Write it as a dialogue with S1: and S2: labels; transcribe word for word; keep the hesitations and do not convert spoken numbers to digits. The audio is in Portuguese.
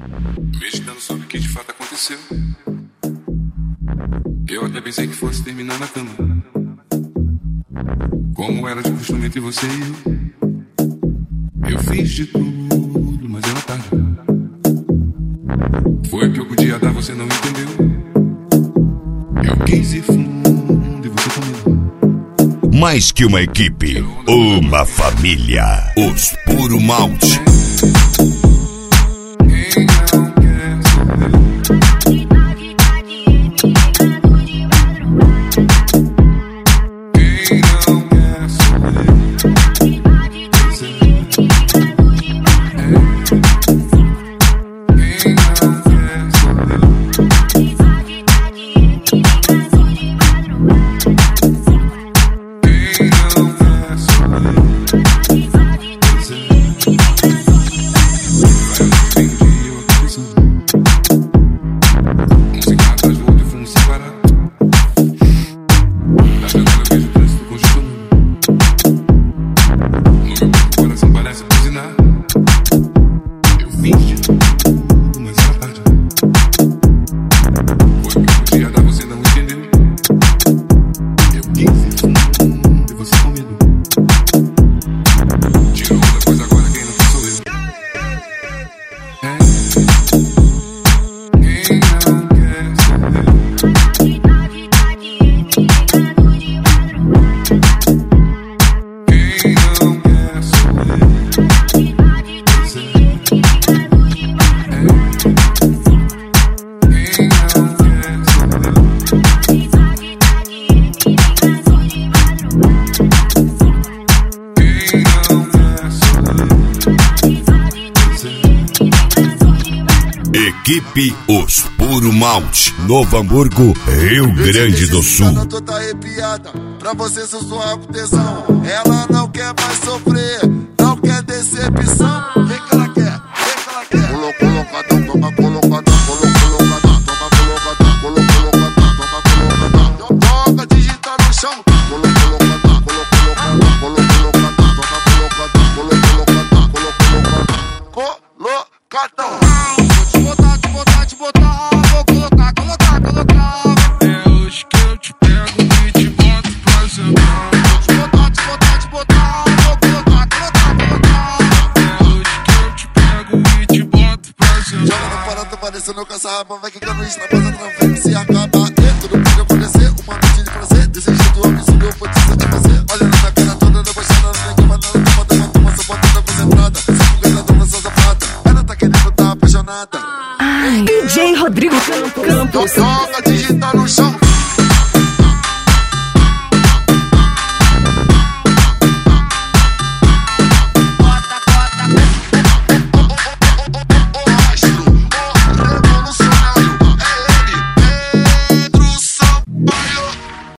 S1: Meditando sobre o que de fato aconteceu, eu até pensei que fosse terminar na cama, como era de costume entre você e eu. Eu fiz de tudo, mas era tarde. Foi o que eu podia dar, você não entendeu. Eu quis ir fundo e você comigo.
S2: Mais que uma equipe, uma família. Os Puro Malte. Equipe Os Puro Malte, Novo Hamburgo, Rio Grande do Sul.
S3: Eu tô arrepiada, pra você sussurrar com tesão. Ela não quer mais sofrer, não quer decepção. Vem que ela quer, vem que ela quer. Colo, colocadão, toma colocadão, colo, colocadão, toma colocadão, colo, colocadão, toma colocadão. Toca, digita no chão. Colo, colocadão, colo, colocadão, colo, colocadão, toma colocadão, colo, colocadão, colo, colocadão, colocadão. Parecendo caçarrapa, vai quicando isso na base através. Se acabar, e tudo pode acontecer. Uma noite de prazer, desse jeito absurdo eu vou te satisfazer. Olha na minha cara toda debochada, não tem uma nada, toma, toma, toma, só bota na concentrada. Só com ela dona sua safada, ela tá querendo, tá apaixonada.
S4: Ai, D J Rodrigo Campos.
S3: Toca, digita no chão.